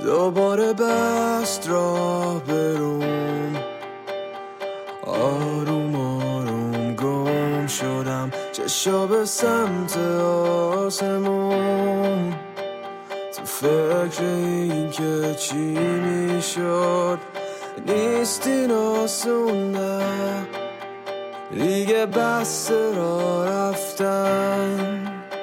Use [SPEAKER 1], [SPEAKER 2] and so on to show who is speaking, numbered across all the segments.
[SPEAKER 1] دوباره بست راه بروم، آروم آروم گم شدم، چشا به سمت آسمون، تو فکر این که چی میشد نیست این آسون نه، دیگه بس را رفتن،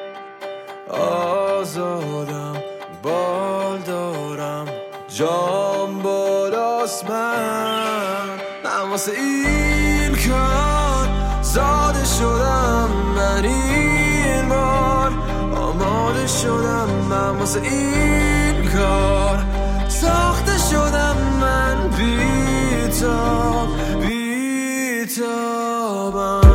[SPEAKER 1] آزادم بال دارم جام بالاست، من واسه این کار زاده شدم، من این بار آماده شدم، من واسه این کار ساخته شدم، من بی‌تاب بی‌تابم.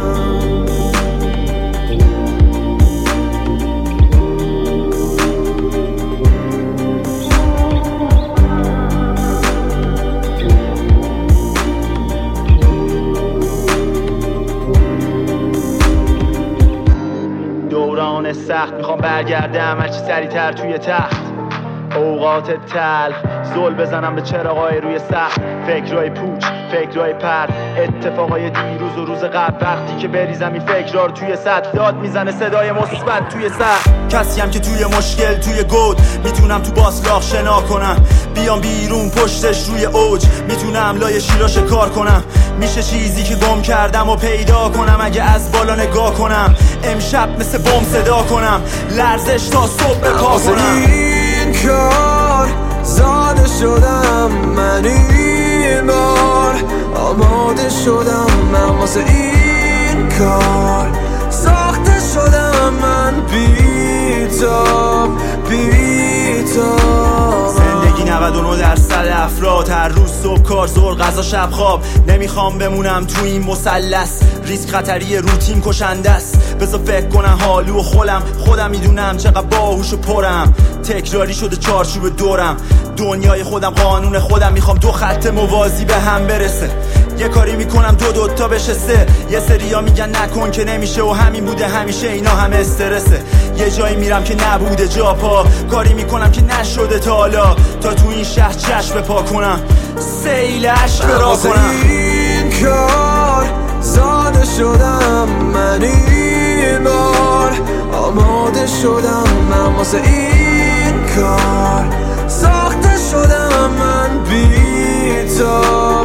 [SPEAKER 2] دوران سخت میخوام برگردم هرچی سریعتر توی تخت، اوقات تلخ زل بزنم به چراغای روی سقف، فکرای پوچ فکرای پرد، اتفاقای دیروز و روز قبل، وقتی که بریزم این فکرها رو توی سطح، داد میزنه صدای مثبت توی سقف. کسیم که توی مشکل توی گود میتونم تو باسلاخ شنا کنم، بیام بیرون پشتش روی اوج میتونم لای شیرا شکار کنم، میشه چیزی که گم کردم و پیدا کنم اگه از بالا نگاه کنم، امشب مثل بم صدا کنم، لرزش تا صبح پا کنم.
[SPEAKER 1] این کار زاده شدم، من این بار آماده شدم، من واسه این کار ساخته شدم، من بی‌تاب بی‌تابم.
[SPEAKER 2] زندگی 99% افراد، هر روز صبح کار ظهر غذا شب خواب، نمیخوام بمونم تو این مثلث، ریسک خطری روتین کشنده است، بذار فکر کنم حالو و خودم میدونم چقدر باهوش و پرم، تکراری شده چارچوب دورم، دنیای خودم قانون خودم، میخوام دو خط موازی به هم برسه، یه کاری میکنم دو تا بشه سه، یه سریا میگن نکن که نمیشه و همین بوده همیشه، اینا همه استرسه، یه جایی میرم که نبوده جا پا، کاری میکنم که نشده تا حالا، تا تو این شهر چشم پا کنم، سیل عشق را کنم.
[SPEAKER 1] این کار زاده شدم، من این بار آماده شدم، من واسه این کار ساخته شدم، من بی‌تاب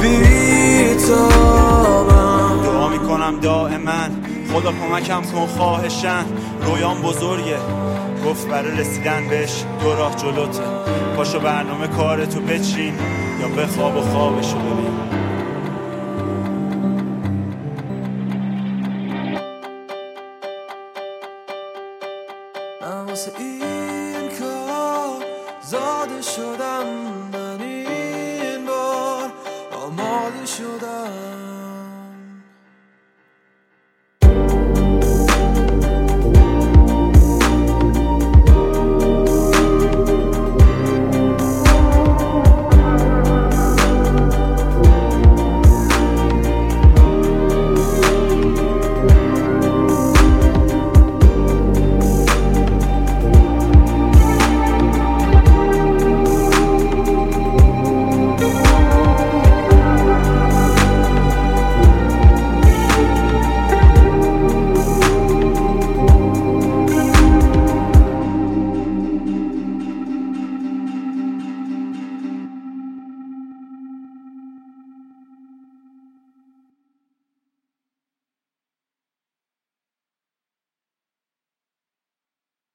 [SPEAKER 1] بی‌تابم.
[SPEAKER 2] دعا میکنم دائما خدا کمکم کن خواهشن، رویام بزرگه گفت برای رسیدن بهش دو راه جلوته، پاشو برنامه کارتو بچین یا بخواب و خوابشو ببین.
[SPEAKER 1] من واسه این کار زاده شدم،